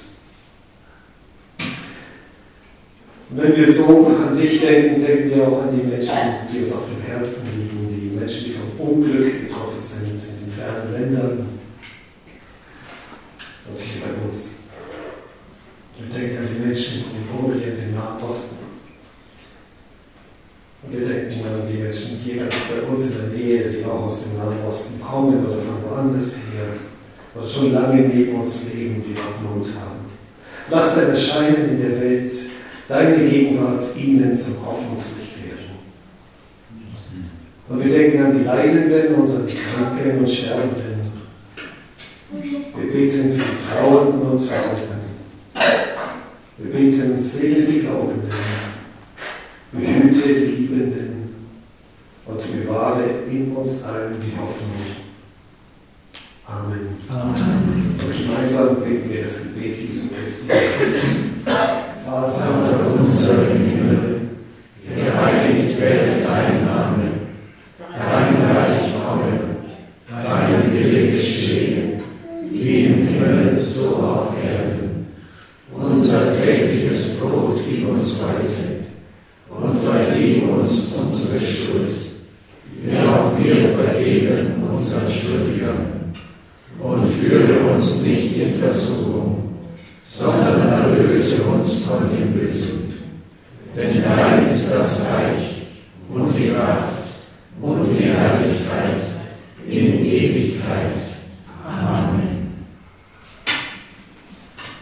Und wenn wir so an dich denken, denken wir auch an die Menschen, die uns auf dem Herzen liegen, die Menschen, die vom Unglück betroffen sind, in den fernen Ländern und hier bei uns. Wir denken an die Menschen im Orient, im Nahen Osten. Und wir denken an die Menschen hier ganz bei uns in der Nähe, die auch aus dem Nahen Osten kommen oder von woanders her oder schon lange neben uns leben, die auch Not haben. Lass dein Erscheinen in der Welt, deine Gegenwart ihnen zum Hoffnungslicht werden. Und wir denken an die Leidenden und an die Kranken und Sterbenden. Wir beten für die Trauernden und Trauernden. Wir beten, segne die Glaubenden, behüte die Liebenden und bewahre in uns allen die Hoffnung. Amen. Amen. Und gemeinsam beten wir das Gebet Jesu Christi. Vater unser im Himmel, geheiligt werde dein Name, dein Reich komme, dein Wille geschehe, wie im Himmel, so auf Erden. Unser tägliches Brot gib uns heute und vergib uns unsere Schuld, wie auch wir vergeben unseren Schuldigern. Und führe uns nicht in Versuchung, sondern erlöse uns von dem Bösen. Denn dein ist das Reich und die Kraft und die Herrlichkeit in Ewigkeit. Amen.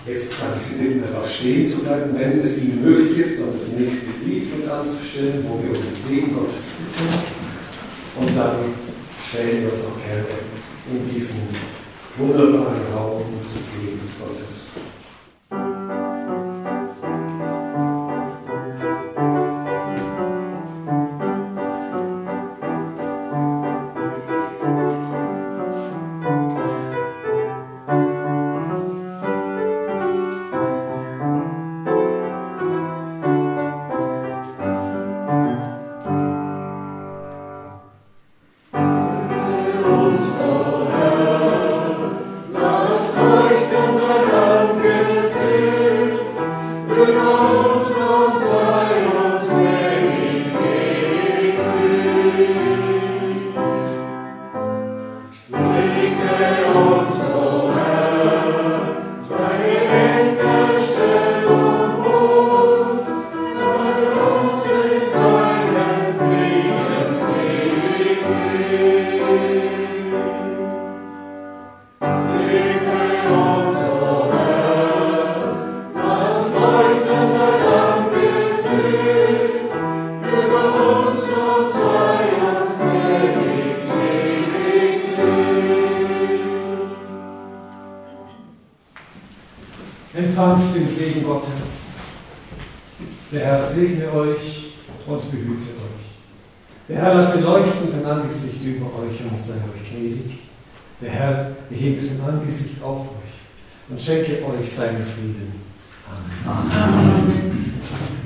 Jetzt kann ich Sie bitten, einfach stehen zu bleiben, wenn es Ihnen möglich ist, und das nächste Lied mit anzustellen, wo wir um den Segen Gottes bitten. Und dann stellen wir uns auch gerne in diesen wunderbaren Raum des Segens Gottes. Empfangt den Segen Gottes. Der Herr segne euch und behüte euch. Der Herr lasse leuchten sein Angesicht über euch und sei euch gnädig. Der Herr erhebe sein Angesicht auf euch und schenke euch seinen Frieden. Amen. Amen.